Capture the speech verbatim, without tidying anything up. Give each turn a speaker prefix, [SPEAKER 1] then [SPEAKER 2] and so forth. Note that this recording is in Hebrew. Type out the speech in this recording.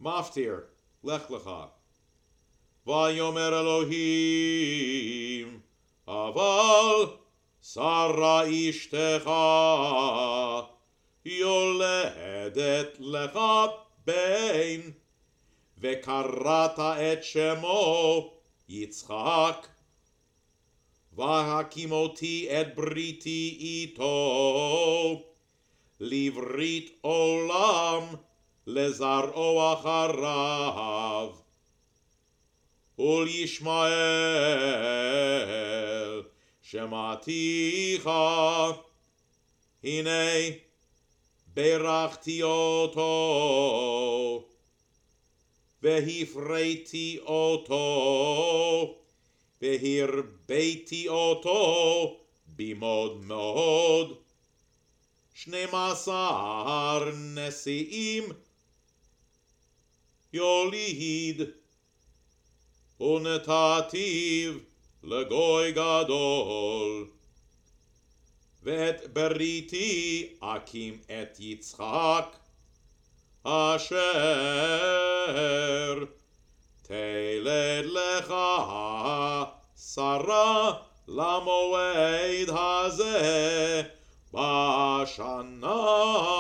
[SPEAKER 1] מפטיר, לך לך. ויאמר אלוהים, אבל שרה אשתך יולדת לך בן, וקראת את שמו יצחק. והקימותי את בריתי איתו, לברית עולם לזרעו אחריו. ולישמעאל שמעתיך, הנה ברכתי אותו, והפריתי אותו, והרביתי אותו במאוד מאוד. שנים עשר נשיאים יוליד, ונתתיו לגוי גדול. ואת בריתי אקים את יצחק, אשר תלד לך שרה למועד הזה בשנה